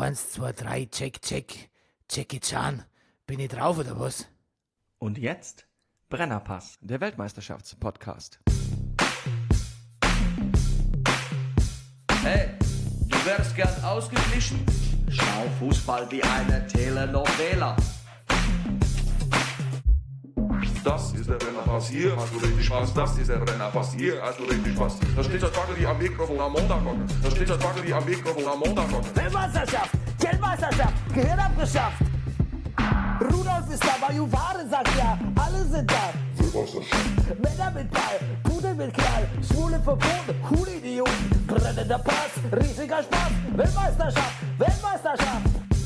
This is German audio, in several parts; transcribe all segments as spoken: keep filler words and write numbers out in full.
Eins, zwei, drei, check, check. Jackie Chan. Bin ich drauf oder was? Und jetzt Brennerpass, der Weltmeisterschaftspodcast. Hey, du wärst gern ausgeglichen? Schau Fußball wie eine Telenovela. Das ist der Brennerpass, hier hast du richtig Spaß. Das ist der Brennerpass, hier hast du richtig Spaß. Da steht das Bagger am Mikrofon am Montag. Da steht das Bagger am Mikrofon am Montag. Weltmeisterschaft, Geldmeisterschaft, Gehirn abgeschafft. Rudolf ist da, Juware sagt ja, alle sind da. Männer mit Ball, Pudel mit Knall, Schwule verboten, coole Idioten. Brennender Pass, riesiger Spaß, Weltmeisterschaft, Weltmeisterschaft.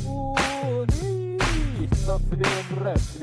Und ich für den Rest.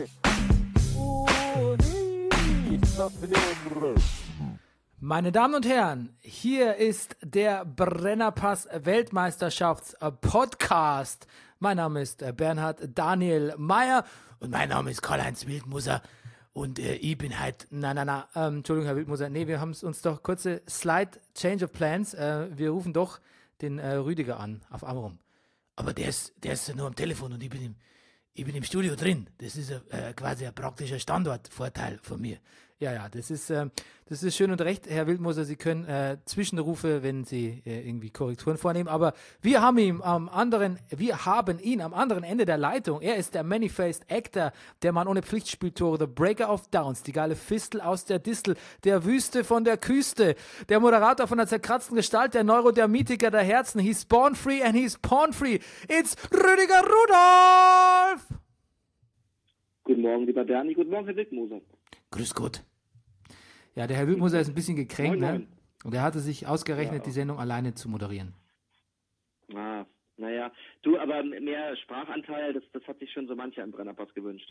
Meine Damen und Herren, hier ist der Brennerpass Weltmeisterschafts Podcast. Mein Name ist Bernhard Daniel Meyer und mein Name ist Karl-Heinz Wildmoser und äh, ich bin halt, na na na, ähm, Entschuldigung Herr Wildmoser, nee, wir haben uns doch kurze Slide Change of Plans, äh, wir rufen doch den äh, Rüdiger an auf Amrum. Aber der ist, der ist nur am Telefon und ich bin im Ich bin im Studio drin. Das ist äh, quasi ein praktischer Standortvorteil von mir. Ja, ja, das ist, äh, das ist schön und recht, Herr Wildmoser. Sie können äh, Zwischenrufe, wenn Sie äh, irgendwie Korrekturen vornehmen. Aber wir haben ihn am anderen, wir haben ihn am anderen Ende der Leitung. Er ist der Many-Faced Actor, der Mann ohne Pflichtspieltore, the Breaker of Downs, die geile Fistel aus der Distel, der Wüste von der Küste, der Moderator von der zerkratzten Gestalt, der Neurodermitiker der Herzen. He's born free and he's porn free. It's Rüdiger Rudolph! Guten Morgen, lieber Bernie. Guten Morgen, Herr Wildmoser. Grüß Gott. Ja, der Herr Wildmoser ist ein bisschen gekränkt, Moin, ne? moin. Und er hatte sich ausgerechnet, Ja. die Sendung alleine zu moderieren. Ah, naja. Du, aber mehr Sprachanteil, das, das hat sich schon so mancher im Brennerpass gewünscht.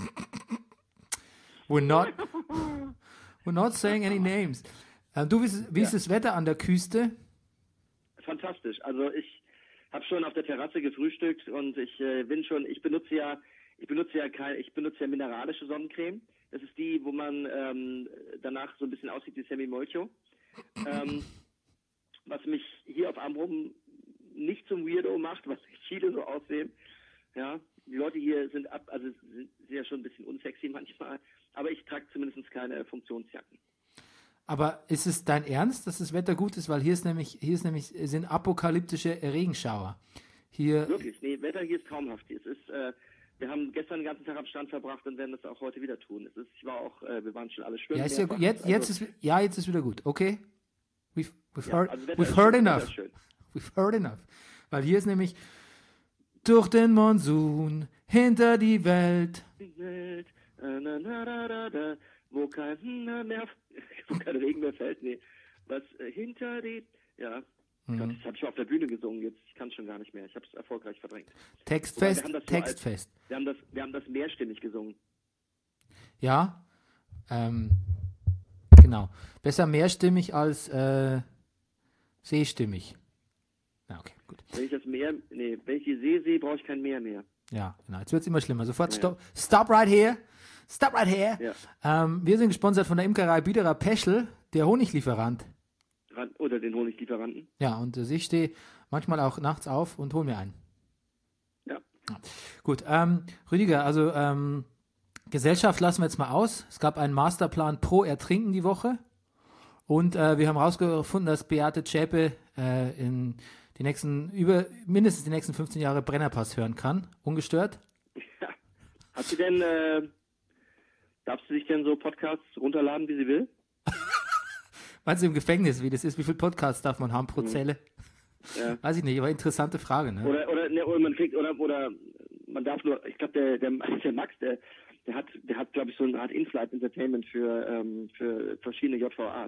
We're not, we're not saying any names. Äh, du, wie ist, wie ist Ja. das Wetter an der Küste? Fantastisch. Also ich habe schon auf der Terrasse gefrühstückt und ich äh, bin schon, ich benutze ja, ich benutze ja kein, ich benutze ja mineralische Sonnencreme. Das ist die, wo man ähm, danach so ein bisschen aussieht wie Sammy Molcho. Ähm, was mich hier auf Amrum nicht zum Weirdo macht, was viele so aussehen. Ja, die Leute hier sind ab, also sind, sind ja schon ein bisschen unsexy manchmal, aber ich trage zumindest keine Funktionsjacken. Aber ist es dein Ernst, dass das Wetter gut ist? Weil hier ist nämlich, hier ist nämlich, sind apokalyptische Regenschauer. Hier, Wirklich, nee, Wetter hier ist traumhaft. Es ist, äh, wir haben gestern den ganzen Tag am Strand verbracht und werden das auch heute wieder tun. Es ist, ich war auch, äh, wir waren schon alle schwimmen. ja, ist ja gut. Jetzt, Also, jetzt ist, ja, jetzt ist wieder gut. Okay? We've, we've ja, heard, also Wetter we've ist heard schön, Wetter enough. ist schön. We've heard enough. Weil hier ist nämlich durch den Monsun hinter die Welt. Die Welt, äh, na, na, na, na, na, wo kein hm, mehr, wo kein Regen mehr fällt, nee. Was äh, hinter die, ja, Mhm. Gott, das habe ich auf der Bühne gesungen jetzt. Ich kann es schon gar nicht mehr. Ich habe es erfolgreich verdrängt. Textfest, Wobei, wir haben das nur als- Textfest. Wir haben das, wir haben das mehrstimmig gesungen. Ja, ähm, genau. Besser mehrstimmig als äh, sehstimmig. Ja, okay, gut. Wenn ich das Meer, nee, wenn ich die See sehe, brauche ich kein Meer mehr. Ja, genau. Jetzt wird es immer schlimmer. Sofort Ja. stop, stop right here. Stop right here. Ja. Ähm, wir sind gesponsert von der Imkerei Biederer Peschel, der Honiglieferant. Ran- Oder den Honiglieferanten. Ja, und äh, ich stehe manchmal auch nachts auf und hole mir einen. Ja. Gut, ähm, Rüdiger, also ähm, Gesellschaft lassen wir jetzt mal aus. Es gab einen Masterplan pro Ertrinken die Woche. Und äh, wir haben herausgefunden, dass Beate Zschäpe äh, in die nächsten, über mindestens die nächsten fünfzehn Jahre Brennerpass hören kann, ungestört. Ja. Hat sie denn, äh, darf sie sich denn so Podcasts runterladen, wie sie will? Meinst du im Gefängnis, wie das ist? Wie viele Podcasts darf man haben pro Zelle? Ja. Weiß ich nicht, aber interessante Frage, ne? Oder, oder, ne, oder man kriegt, oder, oder man darf nur, ich glaube, der, der, der Max, der, der hat, der hat, glaube ich, so eine Art In-Flight Entertainment für, ähm, für verschiedene J V As.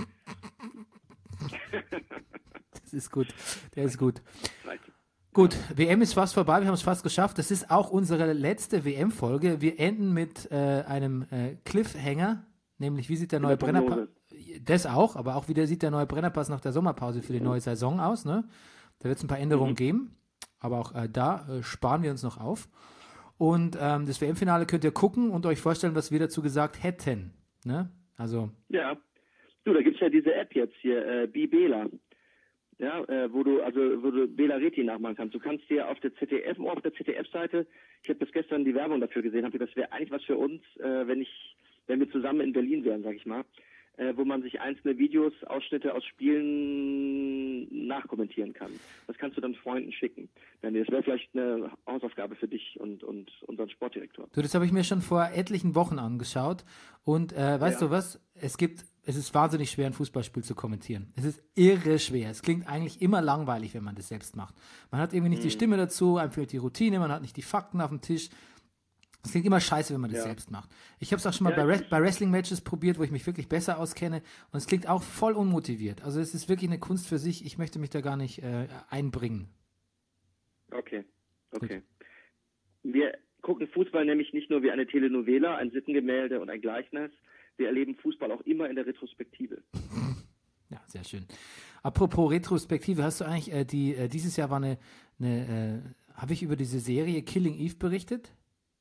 Das ist gut, der ist gut. Vielleicht. Gut, W M ist fast vorbei, wir haben es fast geschafft. Das ist auch unsere letzte W M-Folge. Wir enden mit äh, einem äh, Cliffhanger, nämlich wie sieht der neue der Brennerpass, Prognose. das auch, aber auch wie sieht der neue Brennerpass nach der Sommerpause für die neue Saison aus, ne? Da wird es ein paar Änderungen Mhm. geben, aber auch äh, da äh, sparen wir uns noch auf. Und ähm, das W M-Finale könnt ihr gucken und euch vorstellen, was wir dazu gesagt hätten, ne? Also, Ja. Du, da gibt's ja diese App jetzt hier, äh, Bibela. Ja, äh, wo du also wo du Bela Reti nachmachen kannst. Du kannst dir auf der Z D F, auf der Z D F-Seite, ich habe bis gestern die Werbung dafür gesehen, habe das wäre eigentlich was für uns, äh, wenn ich, wenn wir zusammen in Berlin wären, sag ich mal, äh, wo man sich einzelne Videos, Ausschnitte aus Spielen nachkommentieren kann. Das kannst du dann Freunden schicken. Das wäre vielleicht eine Hausaufgabe für dich und und unseren Sportdirektor. Du, das habe ich mir schon vor etlichen Wochen angeschaut und äh, weißt Ja. du was? Es gibt, es ist wahnsinnig schwer, ein Fußballspiel zu kommentieren. Es ist irre schwer. Es klingt eigentlich immer langweilig, wenn man das selbst macht. Man hat irgendwie nicht die Stimme dazu, einem fehlt die Routine, man hat nicht die Fakten auf dem Tisch. Es klingt immer scheiße, wenn man das Ja. selbst macht. Ich habe es auch schon mal Ja, bei, Re- ich- bei Wrestling-Matches probiert, wo ich mich wirklich besser auskenne und es klingt auch voll unmotiviert. Also es ist wirklich eine Kunst für sich. Ich möchte mich da gar nicht äh, einbringen. Okay, okay. Wir gucken Fußball nämlich nicht nur wie eine Telenovela, ein Sittengemälde und ein Gleichnis. Wir erleben Fußball auch immer in der Retrospektive. Ja, sehr schön. Apropos Retrospektive, hast du eigentlich äh, die, äh, dieses Jahr war eine, eine äh, habe ich über diese Serie Killing Eve berichtet?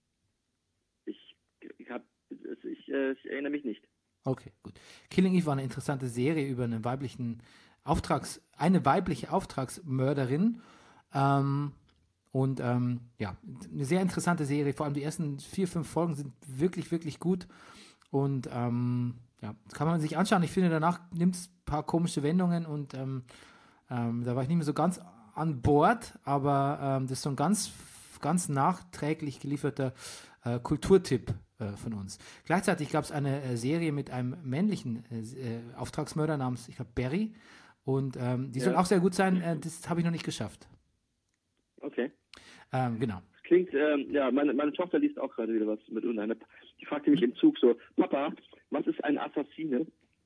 Ich, ich, hab, ich, äh, ich erinnere mich nicht. Okay, gut. Killing Eve war eine interessante Serie über einen weiblichen Auftrags, eine weibliche Auftragsmörderin. Ähm, und ähm, ja, eine sehr interessante Serie. Vor allem die ersten vier, fünf Folgen sind wirklich, wirklich gut. Und ähm, ja, kann man sich anschauen. Ich finde, danach nimmt es ein paar komische Wendungen und ähm, ähm, da war ich nicht mehr so ganz an Bord, aber ähm, das ist so ein ganz, ganz nachträglich gelieferter äh, Kulturtipp äh, von uns. Gleichzeitig gab es eine äh, Serie mit einem männlichen äh, Auftragsmörder namens, ich glaube, Barry. Und ähm, die Ja. soll auch sehr gut sein. Äh, das habe ich noch nicht geschafft. Okay. Ähm, genau. Das klingt, ähm, ja, meine, meine Tochter liest auch gerade wieder was mit irgendeiner. Die fragte mich im Zug so, Papa, was ist ein Assassine?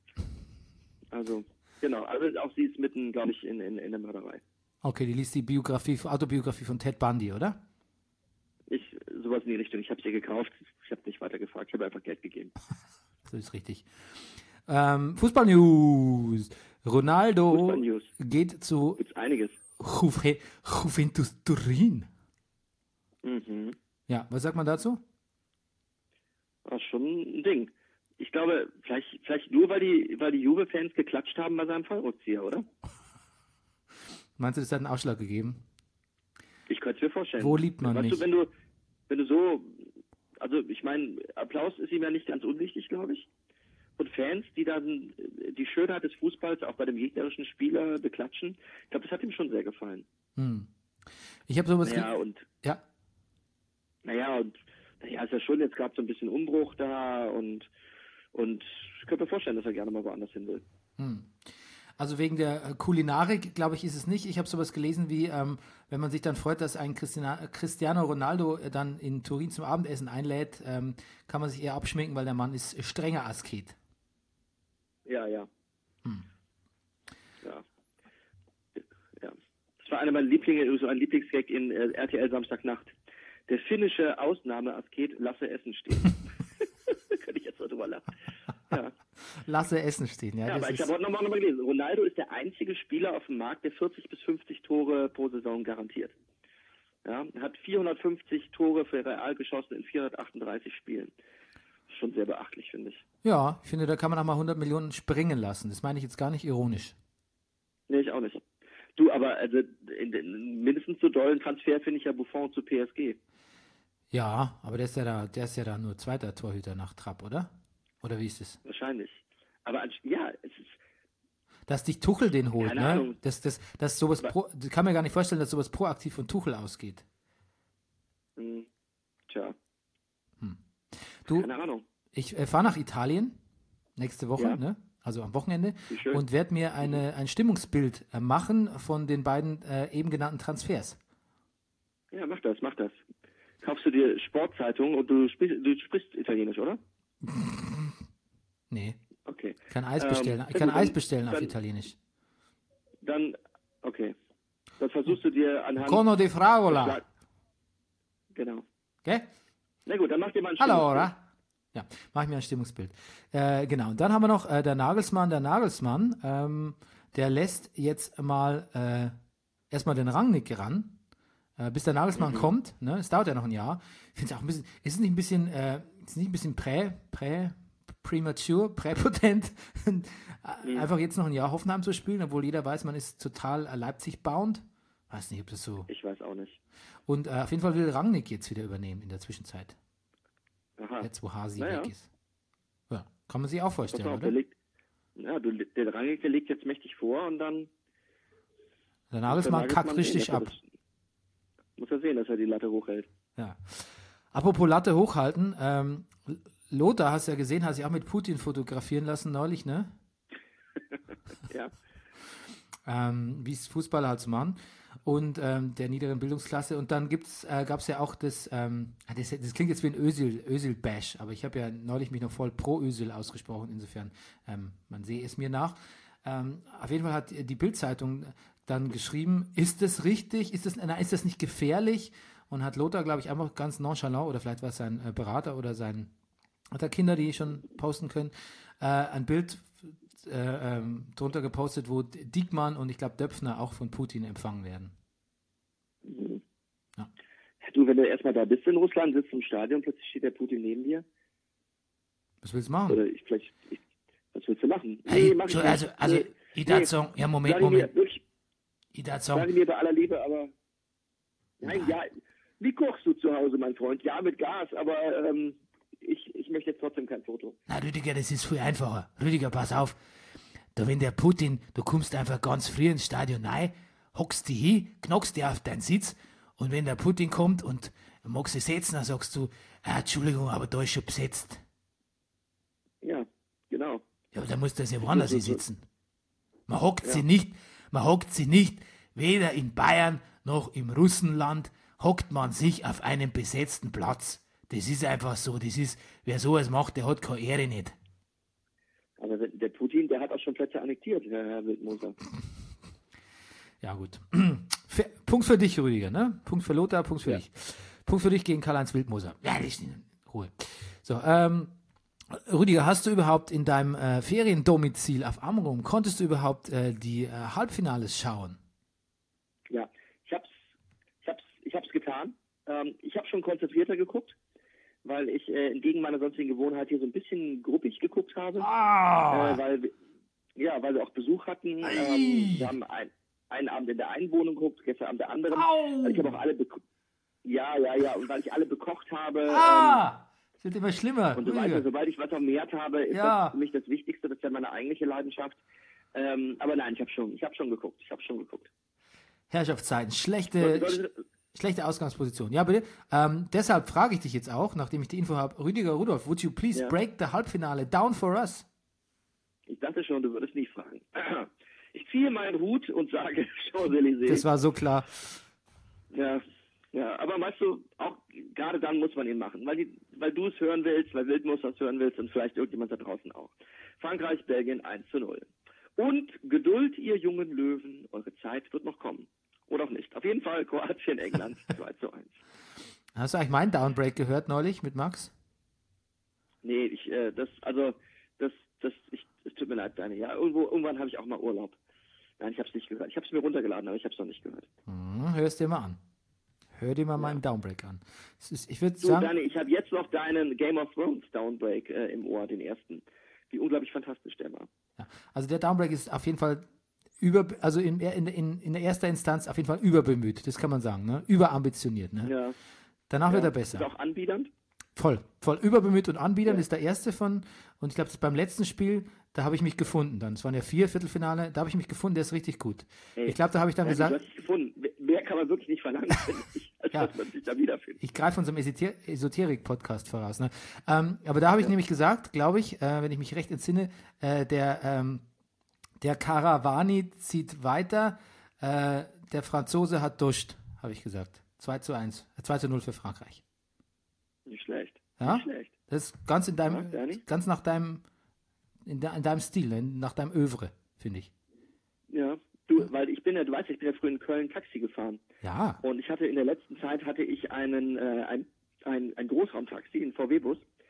Also, genau, also auch sie ist mitten, glaube ich, in, in, in der Mörderei. Okay, die liest die Biografie, Autobiografie von Ted Bundy, oder? Ich, sowas in die Richtung, ich habe sie gekauft, ich habe nicht weiter gefragt, ich habe einfach Geld gegeben. So ist richtig. Ähm, Fußball-News. Ronaldo Fußball-News. geht zu Gibt's einiges. Juve, Juventus Turin. Mhm. Ja, was sagt man dazu? Das ist schon ein Ding. Ich glaube, vielleicht, vielleicht nur, weil die, weil die Juve-Fans geklatscht haben bei seinem Fallrückzieher, oder? Meinst du, das hat einen Ausschlag gegeben? Ich könnte es mir vorstellen. Wo liebt man weißt mich? Du, wenn du, wenn du so, also ich meine, Applaus ist ihm ja nicht ganz unwichtig, glaube ich. Und Fans, die dann die Schönheit des Fußballs auch bei dem gegnerischen Spieler beklatschen, ich glaube, das hat ihm schon sehr gefallen. Hm. Ich habe sowas. Naja, ge- und, ja, naja, und, naja, ist ja schon, jetzt gab es so ein bisschen Umbruch da und, und ich könnte mir vorstellen, dass er gerne mal woanders hin will. also wegen der äh, Kulinarik, glaube ich, ist es nicht. Ich habe sowas gelesen wie, ähm, wenn man sich dann freut, dass ein Christina, Cristiano Ronaldo äh, dann in Turin zum Abendessen einlädt, ähm, kann man sich eher abschminken, weil der Mann ist strenger Asket. Ja, ja. Ja. Ja. Das war einer meiner Lieblinge, so ein Lieblingsgag in äh, R T L Samstagnacht. Der finnische Ausnahmeasket lasse Essen stehen. Könnte ich jetzt so drüber lachen. Ja, Lasse Essen stehen, ja. ja das aber ich ist, habe heute nochmal noch mal gelesen. Ronaldo ist der einzige Spieler auf dem Markt, der vierzig bis fünfzig Tore pro Saison garantiert. Ja, er hat vierhundertfünfzig Tore für Real geschossen in vierhundertachtunddreißig Spielen. Schon sehr beachtlich, finde ich. ja, ich finde, da kann man auch mal hundert Millionen springen lassen. Das meine ich jetzt gar nicht ironisch. Nee, ich auch nicht. Du, aber also in, in, mindestens so dollen Transfer finde ich ja Buffon zu P S G. Ja, aber der ist ja da, der ist ja da nur zweiter Torhüter nach Trapp, oder? Oder wie ist es? Wahrscheinlich. Aber an, ja, es ist, Dass dich Tuchel den holt, Keine ne? Ahnung. Das, das, das sowas pro, ich kann mir gar nicht vorstellen, dass sowas proaktiv von Tuchel ausgeht. mh, tja, Du, keine Ahnung. ich äh, fahre nach Italien nächste Woche, Ja. ne? Also am Wochenende, Wie schön. und werde mir eine, ein Stimmungsbild äh, machen von den beiden äh, eben genannten Transfers. Ja, mach das, mach das. Kaufst du dir Sportzeitung und du sprichst, du sprichst Italienisch, oder? Nee, Okay. ich kann Eis Ähm, bestellen, ja ich kann gut, Eis dann- bestellen auf dann- Italienisch. Dann, okay. Dann versuchst du dir anhand... Cono di Fragola. Schlag- Genau. Gell? Na gut, dann mach dir mal ein Allora. Ja, mache ich mir ein Stimmungsbild. Äh, genau, und dann haben wir noch äh, der Nagelsmann, der Nagelsmann, ähm, der lässt jetzt mal äh, erstmal den Rangnick ran, äh, bis der Nagelsmann Mhm. kommt. Ne? Es dauert ja noch ein Jahr. Ich finde es auch ein bisschen, ist es nicht ein bisschen, äh, ist es nicht ein bisschen prä, prä, premature, präpotent, mhm. einfach jetzt noch ein Jahr Hoffenheim zu spielen, obwohl jeder weiß, man ist total Leipzig-bound. Weiß nicht, ob das so... Ich weiß auch nicht. Und äh, auf jeden Fall will Rangnick jetzt wieder übernehmen in der Zwischenzeit. Aha. Jetzt, wo Hasi naja. weg ist. Ja, kann man sich auch vorstellen, auf, oder? Der, legt, ja, du, der Rangnick, der legt jetzt mächtig vor und dann... Dann alles mal kackt richtig ab. Das, muss er sehen, dass er die Latte hochhält. Ja. Apropos Latte hochhalten, ähm, Lothar, hast du ja gesehen, hat sich auch mit Putin fotografieren lassen neulich, ne? Ja. Ähm, wie es Fußballer halt so machen. Und ähm, der niederen Bildungsklasse. Und dann gibt's, äh, gab es ja auch das, ähm, das, das klingt jetzt wie ein Özil, Özil-Bash, aber ich habe ja neulich mich noch voll pro Özil ausgesprochen, insofern, ähm, man sehe es mir nach. Ähm, auf jeden Fall hat die Bild-Zeitung dann geschrieben, ist das richtig, ist das, na, ist das nicht gefährlich? Und hat Lothar, glaube ich, einfach ganz nonchalant, oder vielleicht war es sein äh, Berater oder sein, hat er Kinder, die schon posten können, äh, ein Bild äh, ähm, drunter gepostet, wo Diekmann und ich glaube Döpfner auch von Putin empfangen werden. Mhm. Ja. Du, wenn du erstmal da bist in Russland, sitzt im Stadion, plötzlich steht der Putin neben dir. Was willst du machen? Oder ich vielleicht, ich, was willst du machen? Hey, nee, mach ich also, nicht. also, nee, ich darf nee. sagen, ja, Moment, Sag ich Moment. Mir, wirklich, Ich darf sage sagen, mir bei aller Liebe, aber nein, Nein. ja, wie kochst du zu Hause, mein Freund? Ja, mit Gas, aber ähm, ich, ich möchte jetzt trotzdem kein Foto. na Rüdiger, das ist viel einfacher. Rüdiger, pass auf. Da wenn der Putin, du kommst einfach ganz früh ins Stadion rein, hockst dich hin, knockst dich auf deinen Sitz und wenn der Putin kommt und magst dich setzen, dann sagst du, ah, Entschuldigung, aber da ist schon besetzt. Ja, genau. Ja, aber dann muss das ja woanders so, so. sitzen. Man hockt Ja. sie nicht, man hockt sie nicht, weder in Bayern noch im Russenland hockt man sich auf einem besetzten Platz. Das ist einfach so, das ist, wer sowas macht, der hat keine Ehre nicht. Aber der Putin, der hat auch schon Plätze annektiert, Herr, Herr Wildmoser. Ja, gut. Für, Punkt für dich, Rüdiger, ne? Punkt für Lothar, Punkt für Ja. dich. Punkt für dich gegen Karl-Heinz Wildmoser. Ja, das ist in Ruhe. So, ähm, Rüdiger, hast du überhaupt in deinem äh, Feriendomizil auf Amrum, konntest du überhaupt äh, die äh, Halbfinales schauen? Ja, ich hab's, ich hab's, ich hab's getan. Ähm, ich habe schon konzentrierter geguckt, weil ich äh, entgegen meiner sonstigen Gewohnheit hier so ein bisschen gruppig geguckt habe. Ah! Äh, weil wir, ja, weil wir auch Besuch hatten. Ähm, wir haben ein, einen Abend in der einen Wohnung geguckt, gestern Abend der anderen. Au! Weil ich habe auch alle beko- Ja, ja, ja, und weil ich alle bekocht habe. Ah! Das wird immer schlimmer. Ähm, und so weiter, Rüdiger. sobald ich was vermehrt habe, ist Ja. das für mich das Wichtigste, das ist ja meine eigentliche Leidenschaft. Ähm, aber nein, ich habe schon, ich habe schon geguckt, ich habe schon geguckt. Herrschaftszeiten, schlechte, Sollte- sch- schlechte Ausgangsposition. Ja, bitte. Ähm, deshalb frage ich dich jetzt auch, nachdem ich die Info habe, Rüdiger Rudolph, would you please Ja. break the Halbfinale down for us? Ich dachte schon, du würdest nicht fragen. Ich ziehe meinen Hut und sage Champs-Élysées. Das war so klar. Ja, ja, aber weißt du, auch gerade dann muss man ihn machen, weil, die, weil du es hören willst, weil Wildmoser es hören willst und vielleicht irgendjemand da draußen auch. Frankreich, Belgien eins zu null. Und Geduld, ihr jungen Löwen, eure Zeit wird noch kommen. Oder auch nicht. Auf jeden Fall Kroatien, England zwei zu eins. Hast du eigentlich meinen Downbreak gehört neulich mit Max? Nee, ich, äh, das, also, das, das, ich, es tut mir leid, Deine. Ja, irgendwo, irgendwann habe ich auch mal Urlaub. Nein, ich habe es nicht gehört. Ich habe es mir runtergeladen, aber ich habe es noch nicht gehört. Hm, hör es dir mal an. Hör dir mal meinen Downbreak an. Es ist, ich würde So, sagen, Dani, ich habe jetzt noch deinen Game of Thrones Downbreak äh, im Ohr, den ersten. Wie unglaublich fantastisch der war. ja, also der Downbreak ist auf jeden Fall über, also in, in, in, in der ersten Instanz auf jeden Fall überbemüht, das kann man sagen, ne? Überambitioniert. Ne? Ja. Danach wird ja. er besser. Ist auch anbiedernd? Voll, voll überbemüht und anbiedernd Ja. ist der erste von, und ich glaube, beim letzten Spiel, da habe ich mich gefunden dann. Es waren ja vier Viertelfinale, da habe ich mich gefunden, der ist richtig gut. Ey, ich glaube, da habe ich dann Ja, gesagt, Du hast dich gefunden. Wer- Mehr kann man wirklich nicht verlangen, finde ich, als Ja. dass man sich da wiederfindet. ich greife unserem Esoter Esoterik-Podcast voraus. Ne? Ähm, aber da habe ich nämlich gesagt, glaube ich, äh, wenn ich mich recht entsinne, äh, der, ähm, der Caravani zieht weiter, äh, der Franzose hat duscht, habe ich gesagt. zwei zu eins, äh, zwei zu null für Frankreich. Nicht schlecht. Ja? Nicht schlecht. Das ist ganz in Ja, deinem, Dani? ganz nach deinem, in, de, in deinem Stil, ne? Nach deinem Övre, finde ich. Ja. Du, weil ich bin ja, du weißt, ich bin ja früher in Köln Taxi gefahren. Ja. Und ich hatte in der letzten Zeit hatte ich einen, äh, ein, ein, ein Großraumtaxi, einen V W-Bus.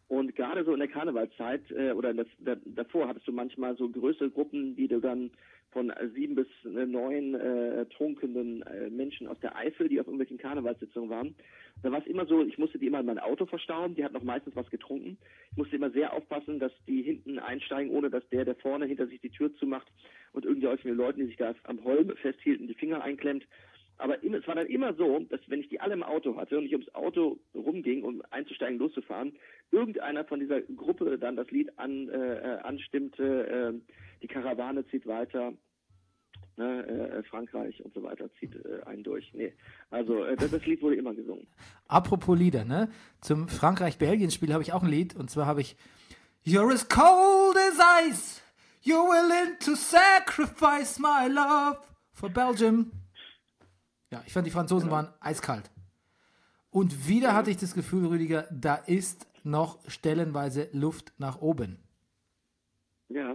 Und gerade so in der Karnevalszeit äh, oder das, da, davor hattest du manchmal so größere Gruppen, die du dann von äh, sieben bis äh, neun äh, trunkenen äh, Menschen aus der Eifel, die auf irgendwelchen Karnevalssitzungen waren. Da war es immer so, ich musste die immer in mein Auto verstauen, die hatten noch meistens was getrunken. Ich musste immer sehr aufpassen, dass die hinten einsteigen, ohne dass der, der vorne hinter sich die Tür zumacht und irgendwelche Leuten, die sich da am Holm festhielten, die Finger einklemmt. Aber immer, es war dann immer so, dass wenn ich die alle im Auto hatte und ich ums Auto rumging, um einzusteigen, loszufahren, irgendeiner von dieser Gruppe dann das Lied an, äh, anstimmte, äh, die Karawane zieht weiter, ne, äh, Frankreich und so weiter zieht äh, einen durch. Nee, also äh, das, das Lied wurde immer gesungen. Apropos Lieder, ne? Zum Frankreich-Belgien-Spiel habe ich auch ein Lied, und zwar habe ich You're as cold as ice, you're willing to sacrifice my love for Belgium. Ja, ich fand, die Franzosen waren eiskalt. Und wieder hatte ich das Gefühl, Rüdiger, da ist noch stellenweise Luft nach oben. Ja.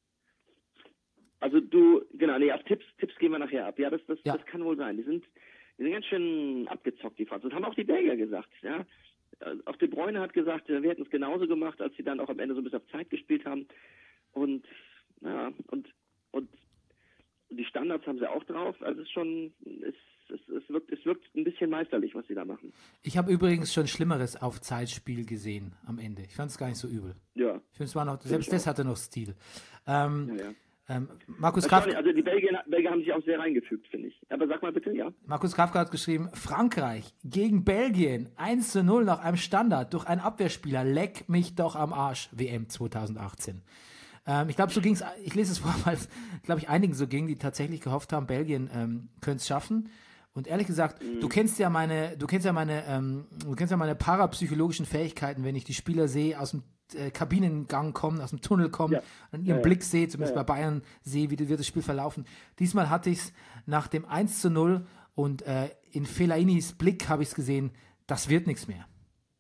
Also du, genau, nee, auf Tipps, Tipps gehen wir nachher ab. Ja, das, das, Ja. das kann wohl sein. Die sind, die sind ganz schön abgezockt, die Franzosen. Haben auch die Belgier gesagt, ja. Auch De Bruyne hat gesagt, wir hätten es genauso gemacht, als sie dann auch am Ende so ein bisschen auf Zeit gespielt haben. Und, ja, und, und die Standards haben sie auch drauf. Also es ist schon, es, es, es, wirkt, es wirkt ein bisschen meisterlich, was sie da machen. Ich habe übrigens schon Schlimmeres auf Zeitspiel gesehen am Ende. Ich fand es gar nicht so übel. Ja. Ich finde, es war noch, selbst das hatte noch Stil. Ähm, Ja, ja. ähm, Markus Das war Kafka, nicht- Also die Belgier, Belgier haben sich auch sehr reingefügt, finde ich. Aber sag mal bitte, ja. Markus Kafka hat geschrieben, Frankreich gegen Belgien, eins zu null nach einem Standard durch einen Abwehrspieler, leck mich doch am Arsch, W M zwanzig achtzehn. Ähm, ich glaube, so ging es, ich lese es vor, weil es, glaube ich, einigen so ging, die tatsächlich gehofft haben, Belgien ähm, könnte es schaffen. Und ehrlich gesagt, Mhm. du kennst ja meine, du kennst ja meine, ähm, du kennst ja meine parapsychologischen Fähigkeiten, wenn ich die Spieler sehe, aus dem äh, Kabinengang kommen, aus dem Tunnel kommen, Ja. an ihrem Ja, ja. Blick sehe, zumindest Ja, ja. bei Bayern sehe, wie wird das Spiel verlaufen. Diesmal hatte ich es nach dem eins zu null und äh, in Felainis Blick habe ich es gesehen, das wird nichts mehr.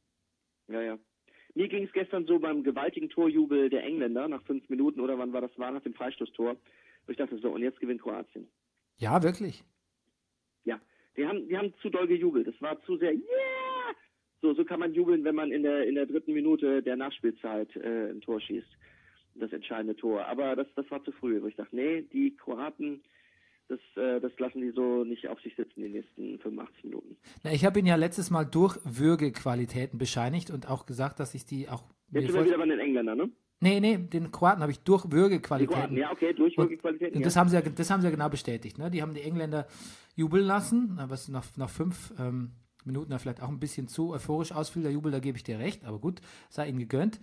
Ja, ja. Mir ging es gestern so beim gewaltigen Torjubel der Engländer nach fünf Minuten oder wann war das war, nach dem Freistoßtor. Wo ich dachte so, und jetzt gewinnt Kroatien. Ja, wirklich. Ja, die haben, die haben zu doll gejubelt. Das war zu sehr, yeah! So, so kann man jubeln, wenn man in der in der dritten Minute der Nachspielzeit äh, ein Tor schießt. Das entscheidende Tor. Aber das, das war zu früh. Wo ich dachte, nee, die Kroaten, das, äh, das lassen die so nicht auf sich sitzen die nächsten fünfundachtzig Minuten. Na, ich habe ihn ja letztes Mal durch Würgequalitäten bescheinigt und auch gesagt, dass ich die auch. mir Jetzt sind wir vor- wieder bei den Engländern, ne? Nee, nee, den Kroaten habe ich durch Die Würgequalitäten. Kroaten, ja, okay, Durchwirkungsqualitäten. Und Ja. das haben sie ja, das haben sie ja genau bestätigt. Ne? Die haben die Engländer jubeln lassen, aber es nach, nach fünf ähm, Minuten da vielleicht auch ein bisschen zu euphorisch ausfiel, der Jubel, da gebe ich dir recht, aber gut, sei ihnen gegönnt.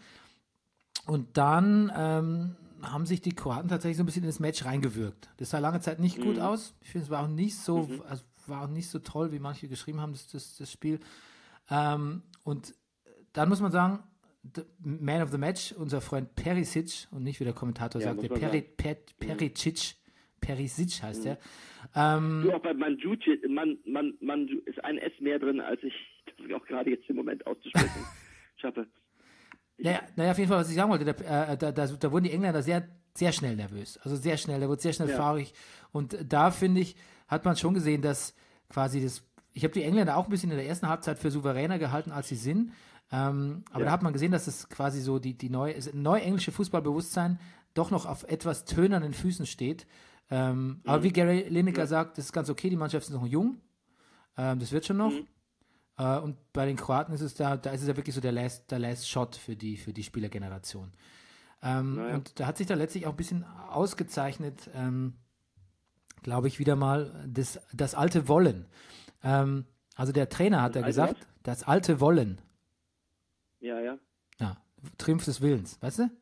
Und dann ähm, haben sich die Kroaten tatsächlich so ein bisschen in das Match reingewirkt. Das sah lange Zeit nicht gut aus. Ich finde, es war auch nicht so, also war auch nicht so toll, wie manche geschrieben haben, das, das, das Spiel. Ähm, und dann muss man sagen, the Man of the Match, unser Freund Perisic, und nicht wie der Kommentator Ja, sagt, der muss man Peri, sagen. per, Pericic, Perisic heißt der. Ähm, Du, auch bei Mandzukic, man, man, man ist ein S mehr drin, als ich das auch gerade jetzt im Moment auszusprechen schaffe. Naja, naja, auf jeden Fall, was ich sagen wollte, da, äh, da, da, da wurden die Engländer sehr, sehr schnell nervös. Also sehr schnell, da wurde sehr schnell Ja. fahrig. Und da, finde ich, hat man schon gesehen, dass quasi das, ich habe die Engländer auch ein bisschen in der ersten Halbzeit für souveräner gehalten, als sie sind. Ähm, aber Ja. da hat man gesehen, dass es quasi so die, die neue, das neue englische Fußballbewusstsein doch noch auf etwas tönernen Füßen steht. Ähm, Aber wie Gary Lineker sagt, das ist ganz okay, die Mannschaft ist noch jung. Ähm, das wird schon noch. Mhm. Äh, und bei den Kroaten ist es da, da ist es ja wirklich so der Last, der Last Shot für die, für die Spielergeneration. Ähm, Naja. Und da hat sich da letztlich auch ein bisschen ausgezeichnet, ähm, glaube ich, wieder mal das, das alte Wollen. Ähm, also der Trainer hat Das ja alte gesagt, was? das alte Wollen. Ja, ja, Ja, Triumph des Willens, weißt du?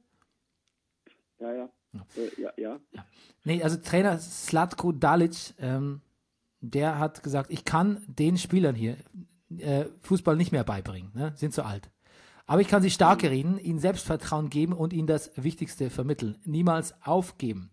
ja, ja. Äh, ja, ja. Nee, also Trainer Slatko Dalic, ähm, der hat gesagt, ich kann den Spielern hier äh, Fußball nicht mehr beibringen, ne? Sind zu alt. Aber ich kann sie stark reden, ihnen Selbstvertrauen geben und ihnen das Wichtigste vermitteln. Niemals aufgeben.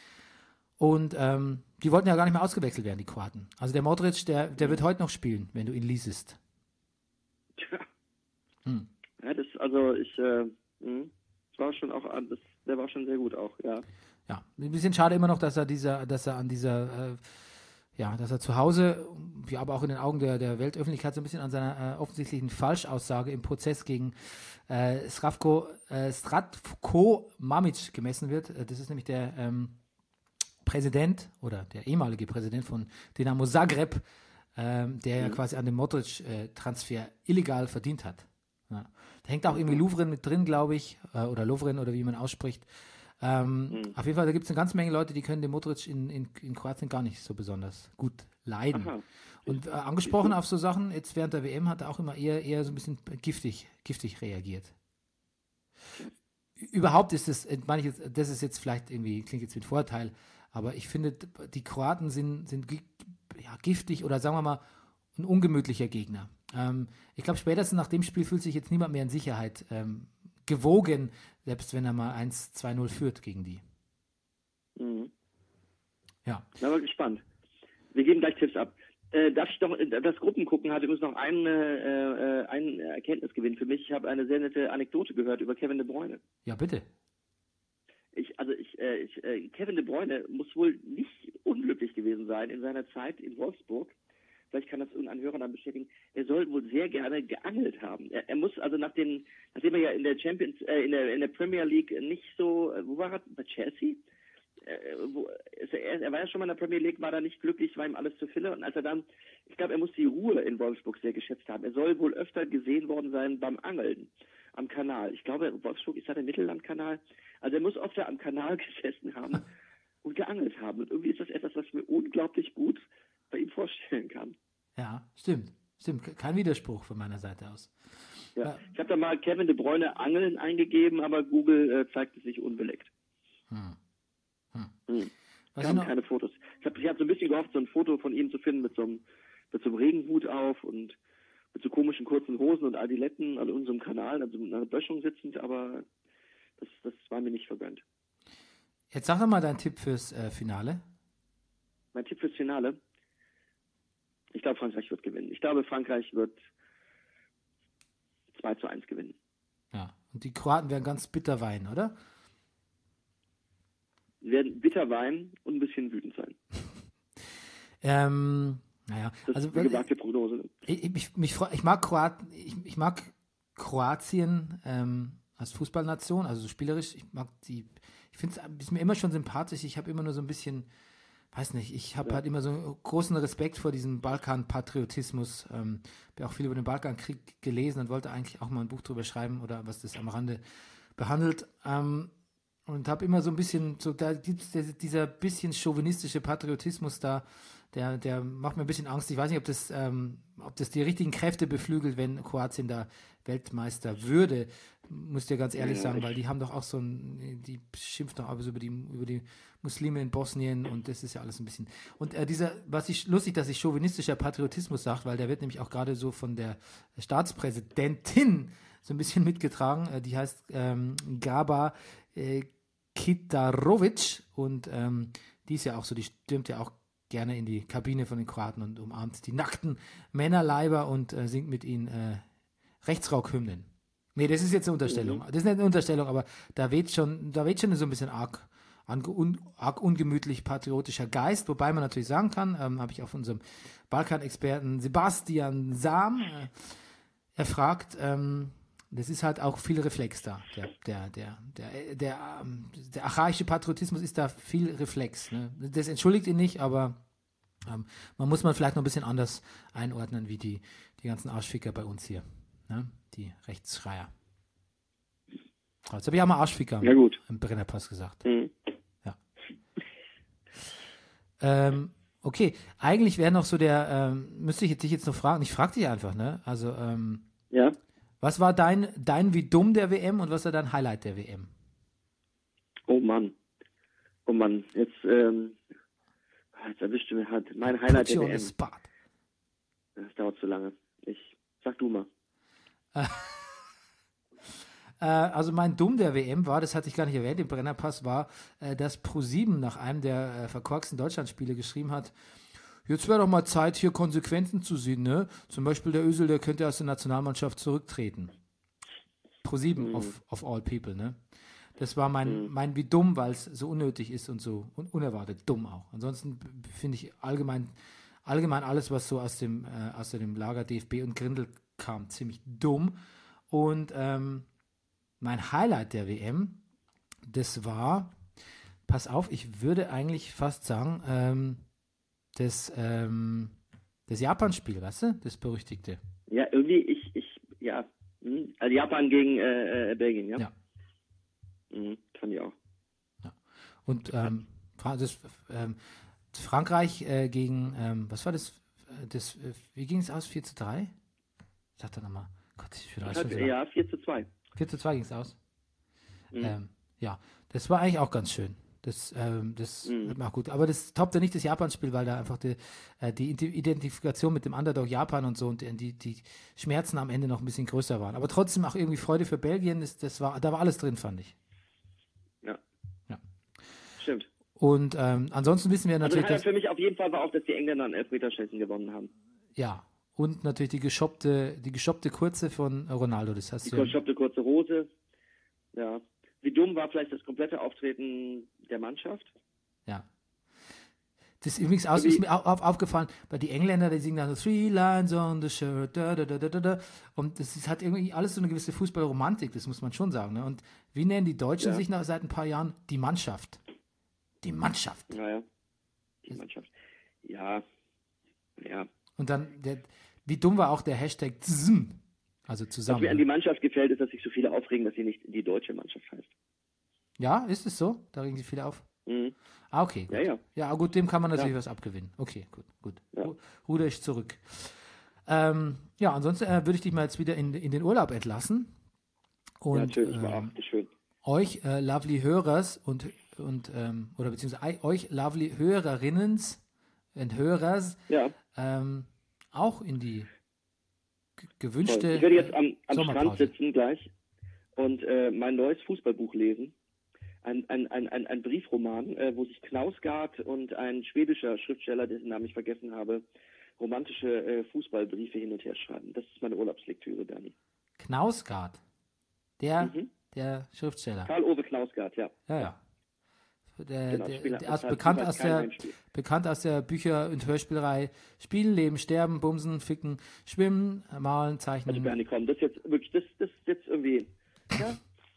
Und ähm, die wollten ja gar nicht mehr ausgewechselt werden, die Kroaten. Also der Modric, der, der wird heute noch spielen, wenn du ihn liesest. Tja. Hm. Ja, das, also ich, äh, mh, das war schon auch, das, der war schon sehr gut auch, ja. Ja, ein bisschen schade immer noch, dass er dieser, dass er an dieser, äh, ja, dass er zu Hause, ja, aber auch in den Augen der, der Weltöffentlichkeit so ein bisschen an seiner äh, offensichtlichen Falschaussage im Prozess gegen äh, Slavko, äh, Stratko Mamic gemessen wird. Äh, das ist nämlich der ähm, Präsident oder der ehemalige Präsident von Dinamo Zagreb, ähm, der ja quasi an dem Modric-Transfer illegal verdient hat. Ja. Da hängt auch irgendwie Lovren mit drin, glaube ich, äh, oder Lovren oder wie man ausspricht. Ähm, mhm. Auf jeden Fall, da gibt es eine ganze Menge Leute, die können den Modric in, in, in Kroatien gar nicht so besonders gut leiden. Aha. Und äh, angesprochen auf so Sachen, jetzt während der W M hat er auch immer eher, eher so ein bisschen giftig, giftig reagiert. Überhaupt ist das, meine ich jetzt, das ist jetzt vielleicht irgendwie, klingt jetzt mit Vorteil, aber ich finde, die Kroaten sind, sind ja, giftig oder sagen wir mal ein ungemütlicher Gegner. Ähm, ich glaube, spätestens nach dem Spiel fühlt sich jetzt niemand mehr in Sicherheit ähm, gewogen, selbst wenn er mal eins zwei null führt gegen die. Mhm. Ja. Da bin ich gespannt. Wir geben gleich Tipps ab. Äh, darf ich noch das Gruppengucken hat übrigens noch einen, äh, einen Erkenntnisgewinn für mich. Ich habe eine sehr nette Anekdote gehört über Kevin De Bruyne. Ja, bitte. Ich, also ich, äh, ich äh, Kevin De Bruyne muss wohl nicht unglücklich gewesen sein in seiner Zeit in Wolfsburg. Vielleicht kann das irgendein Hörer dann bestätigen. Er soll wohl sehr gerne geangelt haben. Er, er muss also nach den, nachdem er ja in der Champions, äh, in der in der Premier League nicht so, äh, wo war er? Bei Chelsea? Äh, wo, er, er war ja schon mal in der Premier League, war da nicht glücklich, war ihm alles zu viel. Und als er dann, ich glaube, er muss die Ruhe in Wolfsburg sehr geschätzt haben. Er soll wohl öfter gesehen worden sein beim Angeln am Kanal. Ich glaube, Wolfsburg ist da der Mittellandkanal. Also er muss öfter am Kanal gesessen haben und geangelt haben. Und irgendwie ist das etwas, was ich mir unglaublich gut bei ihm vorstellen kann. Ja, stimmt. Stimmt. Kein Widerspruch von meiner Seite aus. Ja. Ja. Ich habe da mal Kevin De Bruyne Angeln eingegeben, aber Google äh, zeigt es sich unbeleckt. Hm. Hm. Hm. Ich habe keine Fotos. Ich habe ich hab so ein bisschen gehofft, so ein Foto von ihm zu finden mit so einem, mit so einem Regenhut auf und mit so komischen kurzen Hosen und Adiletten an unserem Kanal, also in einer Böschung sitzend, aber das, das war mir nicht vergönnt. Jetzt sag doch mal deinen Tipp fürs äh, Finale. Mein Tipp fürs Finale? Ich glaube, Frankreich wird gewinnen. Ich glaube, Frankreich wird zwei zu eins gewinnen. Ja, und die Kroaten werden ganz bitter weinen, oder? Sie werden bitter weinen und ein bisschen wütend sein. ähm, naja, das also ist eine gewagte Prognose. Ich, ich, mich, ich mag Kroaten, ich, ich mag Kroatien ähm, als Fußballnation, also so spielerisch. Ich mag die, ich finde es mir immer schon sympathisch. Ich habe immer nur so ein bisschen, weiß nicht, ich habe ja. halt immer so großen Respekt vor diesem Balkan-Patriotismus. Ähm, habe auch viel über den Balkankrieg gelesen und wollte eigentlich auch mal ein Buch drüber schreiben oder was das am Rande behandelt. Ähm, und habe immer so ein bisschen, so da gibt es dieser bisschen chauvinistische Patriotismus da, der, der macht mir ein bisschen Angst. Ich weiß nicht, ob das, ähm, ob das die richtigen Kräfte beflügelt, wenn Kroatien da Weltmeister würde, muss ich dir ganz ehrlich ja, sagen, weil die haben doch auch so ein, die schimpft doch aber so über die, über die Muslime in Bosnien und das ist ja alles ein bisschen. Und äh, dieser, was ich lustig, dass ich chauvinistischer Patriotismus sagt, weil der wird nämlich auch gerade so von der Staatspräsidentin so ein bisschen mitgetragen. Äh, die heißt ähm, Gaba äh, Kitarovic und ähm, die ist ja auch so, die stürmt ja auch gerne in die Kabine von den Kroaten und umarmt die nackten Männerleiber und äh, singt mit ihnen äh, Rechtsrockhymnen. Nee, das ist jetzt eine Unterstellung. Das ist nicht eine Unterstellung, aber da weht schon, da weht schon so ein bisschen arg, un, arg ungemütlich patriotischer Geist, wobei man natürlich sagen kann, ähm, habe ich auf unserem Balkan-Experten Sebastian Sam äh, erfragt, ähm, das ist halt auch viel Reflex da. Der, der, der, der, der, ähm, der archaische Patriotismus ist da viel Reflex. Ne? Das entschuldigt ihn nicht, aber ähm, man muss man vielleicht noch ein bisschen anders einordnen, wie die, die ganzen Arschficker bei uns hier. Ne? Die Rechtsschreier. Jetzt habe ich auch mal Arschficker ja, gut. im Brennerpass gesagt. Mhm. Ja. Ähm, okay, eigentlich wäre noch so der, ähm, müsste ich dich jetzt noch fragen, ich frage dich einfach, ne? Also, ähm, ja. Was war dein, dein wie dumm der W M und was war dein Highlight der W M? Oh Mann. Oh Mann. Jetzt, ähm, jetzt erwischt du mir halt mein Highlight der W M. Spot. Das dauert zu lange. Ich, sag du mal. äh, also mein Dumm der W M war, das hatte ich gar nicht erwähnt, im Brennerpass war, äh, dass ProSieben nach einem der äh, verkorksten Deutschlandspiele geschrieben hat, jetzt wäre doch mal Zeit, hier Konsequenzen zu sehen, ne? Zum Beispiel der Özil, der könnte aus der Nationalmannschaft zurücktreten. ProSieben mhm. of, of all people, ne? Das war mein, mein wie dumm, weil es so unnötig ist und so un- unerwartet dumm auch. Ansonsten b- finde ich allgemein, allgemein alles, was so aus dem, äh, aus dem Lager D F B und Grindel kam, ziemlich dumm. Und ähm, mein Highlight der W M, das war, pass auf, ich würde eigentlich fast sagen, ähm, das, ähm, das Japan-Spiel, weißt du, das berüchtigte. Ja, irgendwie, ich, ich, ja, hm, also Japan gegen äh, äh, Belgien, ja? Ja. Mhm, fand ich auch. Und ähm, Fra- das, ähm, Frankreich äh, gegen, ähm, was war das? Äh, das äh, wie ging es aus? vier zu drei? Sag doch nochmal. Gott, ich bin Das schon hat, so lang. ja, vier zu zwei. vier zu zwei ging es aus. Mhm. Ähm, ja, das war eigentlich auch ganz schön. Das, ähm, das Mhm. hat mir auch gut. Aber das toppte nicht das Japan-Spiel, weil da einfach die, äh, die Ide- Identifikation mit dem Underdog Japan und so und die, die Schmerzen am Ende noch ein bisschen größer waren. Aber trotzdem auch irgendwie Freude für Belgien. Das, das war, da war alles drin, fand ich. Ja. Ja. Stimmt. Und ähm, ansonsten wissen wir Also natürlich, Highlight dass, für mich auf jeden Fall war auch, dass die Engländer an Elfmeterschießen gewonnen haben. ja, und natürlich die geschoppte, die geschoppte Kurze von Ronaldo. Das hast Die du ja, geschoppte kurze Hose. Ja. Wie dumm war vielleicht das komplette Auftreten der Mannschaft? ja. Das ist übrigens aus, ist mir au- auf, aufgefallen, weil die Engländer, die singen dann so Three Lines on the Shirt, da, da, da, da, da, da. Und das ist, hat irgendwie alles so eine gewisse Fußballromantik, das muss man schon sagen. Ne? Und wie nennen die Deutschen Ja. sich nach, seit ein paar Jahren? Die Mannschaft. Die Mannschaft. Naja. Die Mannschaft. Ja. Ja. Und dann, der, wie dumm war auch der Hashtag ZM, also Was zusammen. mir an die Mannschaft gefällt, ist, dass sich so viele aufregen, dass sie nicht die deutsche Mannschaft heißt. Ja, ist es so? Da regen sich viele auf? Mhm. Ah, okay. Gut. Ja, ja. Ja, gut, dem kann man natürlich Ja. was abgewinnen. Okay, gut, gut. Ja. Ru- Ruder ich zurück. Ähm, ja, ansonsten äh, würde ich dich mal jetzt wieder in, in den Urlaub entlassen. Und ja, natürlich, war ähm, auch schön. euch, äh, lovely Hörers und, und ähm, oder beziehungsweise ei- euch, lovely Hörerinnen und Hörers, Ja. ähm, auch in die g- Toll. gewünschte Ich werde jetzt am, am Strand Sommerpause. sitzen gleich und äh, mein neues Fußballbuch lesen. Ein, ein, ein, ein, ein Briefroman, äh, wo sich Knausgard und ein schwedischer Schriftsteller, dessen Namen ich vergessen habe, romantische äh, Fußballbriefe hin und her schreiben. Das ist meine Urlaubslektüre, Dani. Knausgard. Der, Mhm. der Schriftsteller. Karl-Ove Knausgard, ja. Ja, ja. Der, Genau, der, Spieler- der aus, das heißt, bekannt, das aus kein der, Heimspiel. bekannt aus der Bücher- und Hörspielreihe Spielen, Leben, Sterben, Bumsen, Ficken, Schwimmen, Malen, Also Zeichnen. Bernie, komm, das ist jetzt wirklich, das, das ist jetzt irgendwie, ja.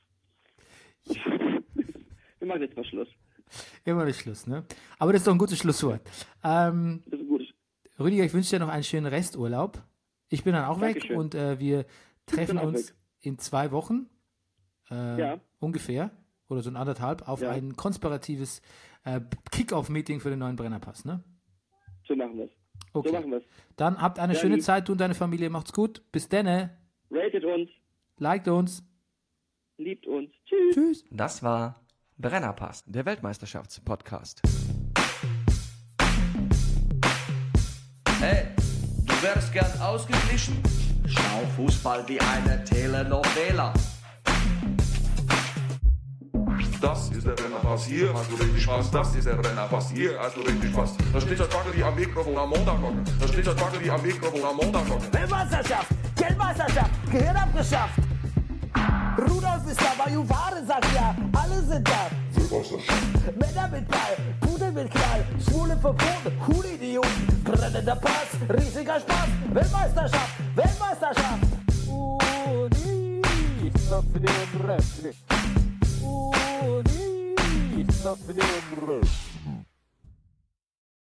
Wir machen jetzt mal Schluss. Immer der Schluss, ne? Aber das ist doch ein gutes Schlusswort. Ähm, Das ist gut. Rüdiger, ich wünsche dir noch einen schönen Resturlaub. Ich bin dann auch weg Dankeschön. und äh, wir treffen bin auch uns weg. in zwei Wochen äh, Ja. ungefähr oder so ein anderthalb auf Ja. ein konspiratives äh, Kick-Off-Meeting für den neuen Brennerpass, ne? So machen wir es. Okay. So machen wir es. Dann habt eine Ja, schöne lieb. Zeit, du und deine Familie. Macht's gut. Bis denne. Ratet uns, Liked uns. liebt uns. Tschüss. Tschüss. Das war Brennerpass, der Weltmeisterschaftspodcast. Hey, du wärst gern ausgeglichen? Schau Fußball wie eine Telenovela. Das ist der Brennerpass, hier hast du richtig Spaß. Das ist der Brennerpass, hier hast du richtig Spaß. Da steht das Bagger wie am Mikrofon am Montag. Da steht das Bagger wie am Mikrofon am Montag. Weltmeisterschaft, Geldmeisterschaft, Gehirn abgeschafft. Rudolf ist da, Juware sagt ja, alle sind da. Männer mit Ball, Pudel mit Knall, Schwule verboten, coole Idioten. Brennender Pass, riesiger Spaß, Weltmeisterschaft, Weltmeisterschaft. Unista för det är en röstning. Unista för det är en röstning.